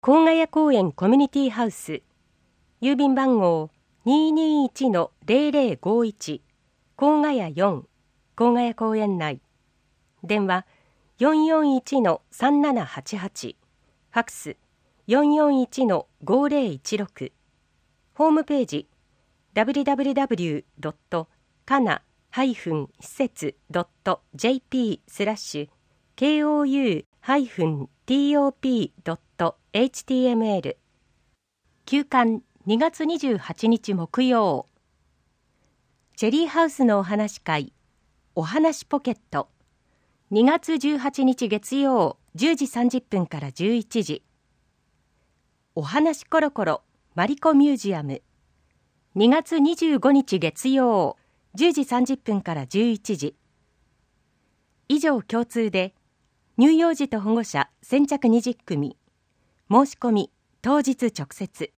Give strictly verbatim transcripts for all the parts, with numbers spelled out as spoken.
甲ヶ谷公園コミュニティハウス、郵便番号 にーにーいちのゼロゼロごいち 甲ヶ谷よん、甲ヶ谷公園内、電話 よんよんいちのさんななはちはち、ファックス よんよんいちのごゼロいちろく、ホームページ ダブリューダブリューダブリュードットかな施設ドットジェーピースラッシュケーオーユーハイフンティーオーピードットエイチティーエムエル 休刊にがつにじゅうはちにち木曜、チェリーハウスのお話会お話ポケット、にがつじゅうはちにち月曜じゅうじさんじゅっぷんからじゅういちじ、お話コロコロマリコミュージアム、にがつにじゅうごにち月曜じゅうじさんじゅっぷんからじゅういちじ、以上共通で乳幼児と保護者先着にじゅっくみ、申し込み当日直接。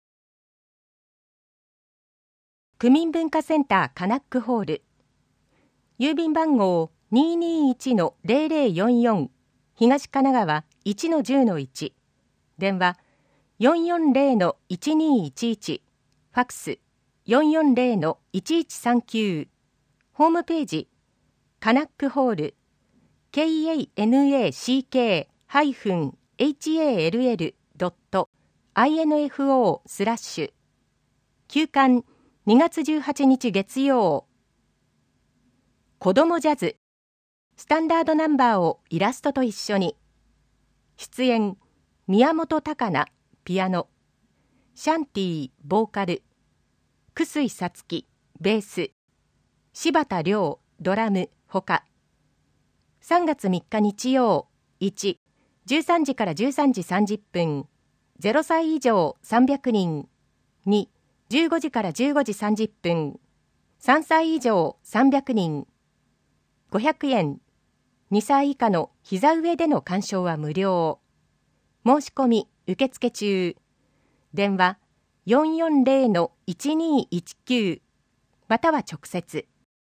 区民文化センターカナックホール、郵便番号 にーにーいちのゼロゼロよんよん 東神奈川 いちのじゅうのいち、電話 よんよんゼロのいちにーいちいち、ファックス よんよんゼロのいちいちさんきゅう、ホームページカナックホール ケーエーエヌエーシーケーハイフンエイチエーエルエルドットアイエヌエフオースラッシュ休刊にがつじゅうはちにち月曜、子どもジャズスタンダードナンバーをイラストと一緒に、出演宮本孝奈ピアノ、シャンティボーカル、楠井さつきベース、柴田亮ドラムほか。さんがつみっか日曜、いち、じゅうさんじからじゅうさんじさんじゅっぷん、ゼロさい以上さんびゃくにん、に、じゅうごじからじゅうごじさんじゅっぷん、さんさい以上さんびゃくにん、ごひゃくえん、にさい以下の膝上での鑑賞は無料。申し込み受付中。電話 よんよんゼロのいちにーいちきゅう または直接。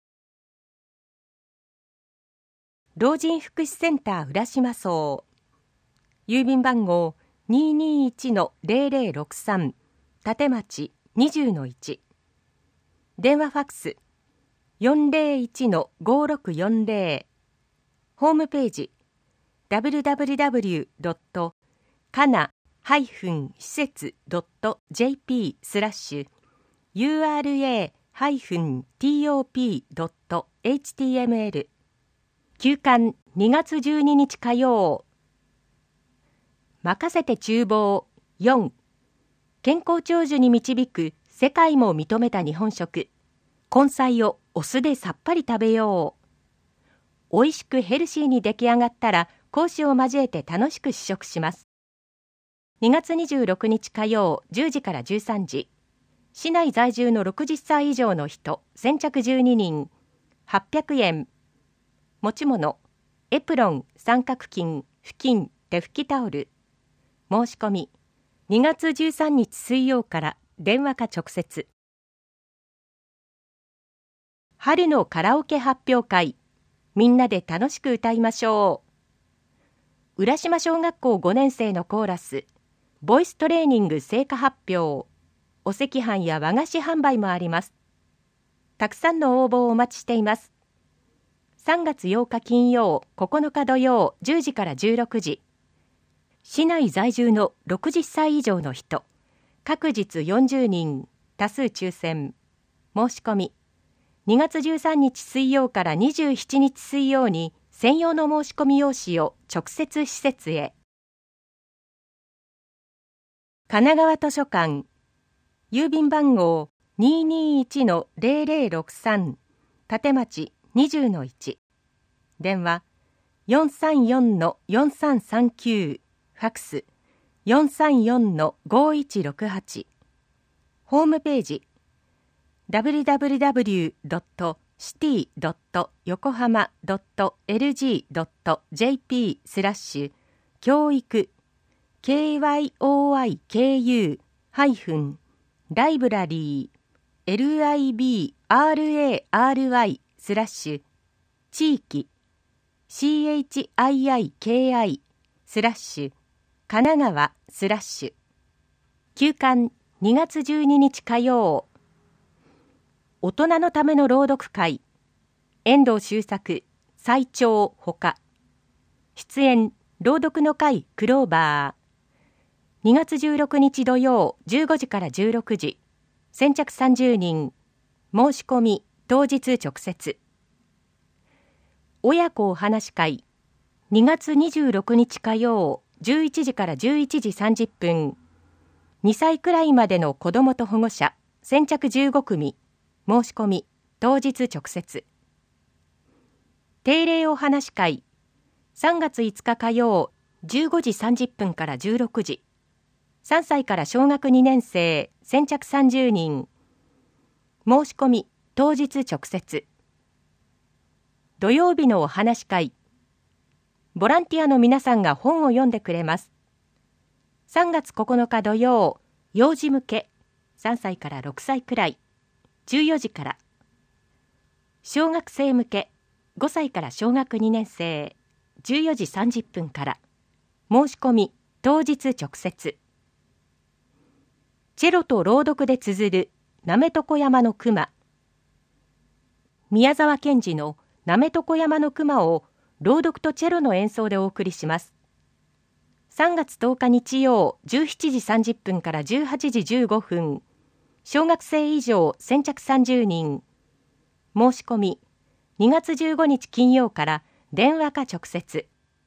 老人福祉センター浦島荘、郵便番号 にーにーいちのゼロゼロろくさん 立町にじゅうのいち、電話ファックス よんゼロいちのごろくよんゼロ、ホームページ ダブリューダブリューダブリュードットかな施設ドットジェーピースラッシュユーアールエーハイフンティーオーピードットエイチティーエムエル 休刊にがつじゅうににち火曜、任せて厨房よん、健康長寿に導く世界も認めた日本食、根菜をお酢でさっぱり食べよう。おいしくヘルシーに出来上がったら講師を交えて楽しく試食します。にがつにじゅうろくにち火曜じゅうじからじゅうさんじ、市内在住のろくじゅっさい以上の人先着じゅうににん、はっぴゃくえん、持ち物エプロン、三角巾、布巾、手拭きタオル。申し込みにがつじゅうさんにち水曜から電話か直接。春のカラオケ発表会、みんなで楽しく歌いましょう。浦島小学校ごねんせいのコーラス、ボイストレーニング成果発表、お赤飯や和菓子販売もあります。たくさんの応募をお待ちしています。さんがつようか金曜、ここのか土曜じゅうじからじゅうろくじ、市内在住のろくじゅっさい以上の人、各日よんじゅうにん、多数抽選。申し込みにがつじゅうさんにち水曜からにじゅうしちにち水曜に専用の申し込み用紙を直接施設へ。神奈川図書館、郵便番号 にーにーいちのゼロゼロろくさん 立町にじゅうのいち、電話 よんさんよんのよんさんさんきゅう、ファックス よんさんよんのごいちろくはち、ホームページ ダブリューダブリューダブリュードットシティドットヨコハマドットエルジードットジェーピースラッシュ教育 ケーワイオーアイケーユー ハイフンライブラリー エルアイビーアールエーアールワイ スラッシュ地域 シーエイチアイアイケーアイ スラッシュ神奈川スラッシュ休刊にがつじゅうににち火曜。大人のための朗読会、遠藤周作最長ほか。出演朗読の会クローバー。にがつじゅうろくにち土曜じゅうごじからじゅうろくじ。先着さんじゅうにん。申し込み当日直接。親子お話し会、にがつにじゅうろくにち火曜じゅういちじからじゅういちじさんじゅっぷん。にさいくらいまでの子どもと保護者先着じゅうごくみ。申し込み当日直接。定例お話し会、さんがついつか火曜じゅうごじさんじゅっぷんからじゅうろくじ。さんさいから小学にねんせい先着さんじゅうにん。申し込み当日直接。土曜日のお話し会、ボランティアの皆さんが本を読んでくれます。さんがつここのか土曜、幼児向け、さんさいからろくさいくらい、じゅうよじから。小学生向け、ごさいから小学にねんせい、じゅうよじさんじゅっぷんから。申し込み当日直接。チェロと朗読で綴るなめとこ山の熊。宮沢賢治のなめとこ山の熊を朗読とチェロの演奏でお送りします。さんがつとおか日曜じゅうしちじさんじゅっぷんからじゅうはちじじゅうごふん。小学生以上先着さんじゅうにん。申し込みにがつじゅうごにち金曜から電話か直接。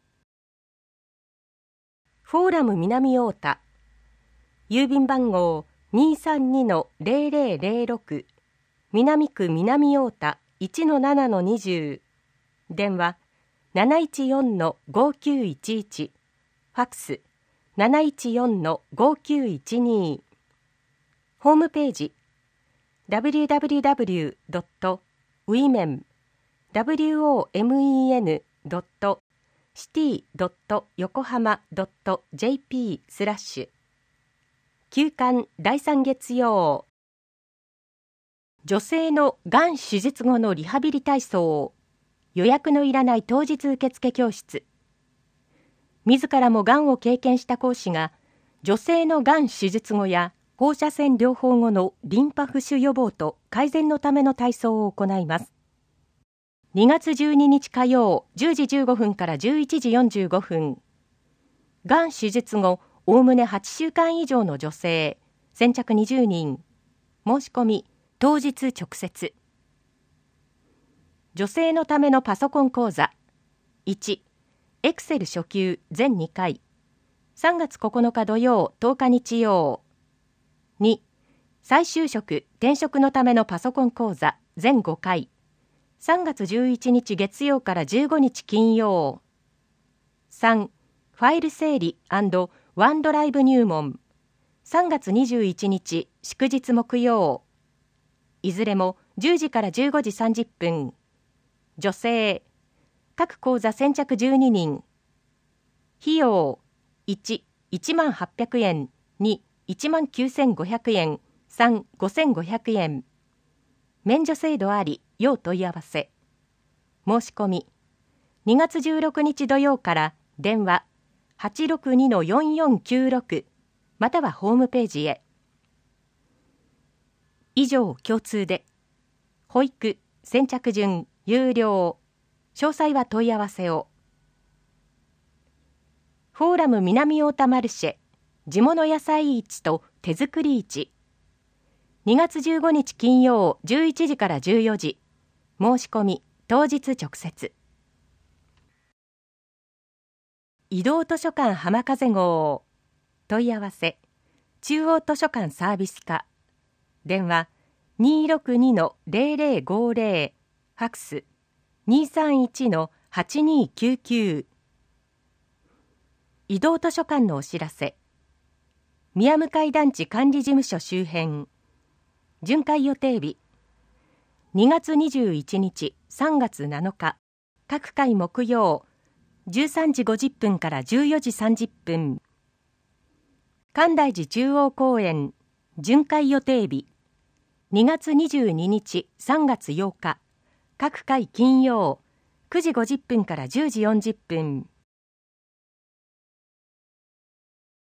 フォーラム南太田、郵便番号 にーさんにのゼロゼロゼロろく、南区南太田 いちのななのにじゅう、電話 なないちよんのごきゅういちいち、ファックス なないちよんのごきゅういちに、ホームページ ダブリューダブリューダブリュードットウィメン ドットシティドットヨコハマドットジェーピー スラッシュ休刊だいさん月曜。女性のがん手術後のリハビリ体操、予約のいらない当日受付教室。自らもがんを経験した講師が、女性のがん手術後や放射線療法後のリンパ浮腫予防と改善のための体操を行います。にがつじゅうににち火曜じゅうじじゅうごふんからじゅういちじよんじゅうごふん。がん手術後おおむねはちしゅうかん以上の女性先着にじゅうにん。申し込み当日直接。女性のためのパソコン講座。いち、エクセル初級全にかい、さんがつここのか土曜とおか日曜。に、再就職転職のためのパソコン講座全ごかい、さんがつじゅういちにち月曜からじゅうごにち金曜。さん、ファイル整理&ワンドライブ入門、さんがつにじゅういちにち祝日木曜。いずれもじゅうじからじゅうごじさんじゅっぷん。女性、各講座先着じゅうににん。費用いち、いちまんはっぴゃくえん、に、いちまんきゅうせんごひゃくえん、さん、ごせんごひゃくえん。免除制度あり、要問い合わせ。申し込みにがつじゅうろくにち土曜から電話 はちろくにのよんよんきゅうろく またはホームページへ。以上共通で、保育、先着順、有料。詳細は問い合わせを。フォーラム南太田マルシェ、地物野菜市と手作り市。にがつじゅうごにち金曜じゅういちじからじゅうよじ。申し込み当日直接。移動図書館浜風号。問い合わせ中央図書館サービス課。電話 にーろくにのゼロゼロごゼロ、ファックス にーさんいちのはちにーきゅうきゅう。移動図書館のお知らせ。宮向団地管理事務所周辺。巡回予定日にがつにじゅういちにち、さんがつなのか、各回木曜じゅうさんじごじゅっぷんからじゅうよじさんじゅっぷん。関大寺中央公園巡回予定日にがつにじゅうににち、さんがつようか、各回金曜くじごじゅっぷんからじゅうじよんじゅっぷん。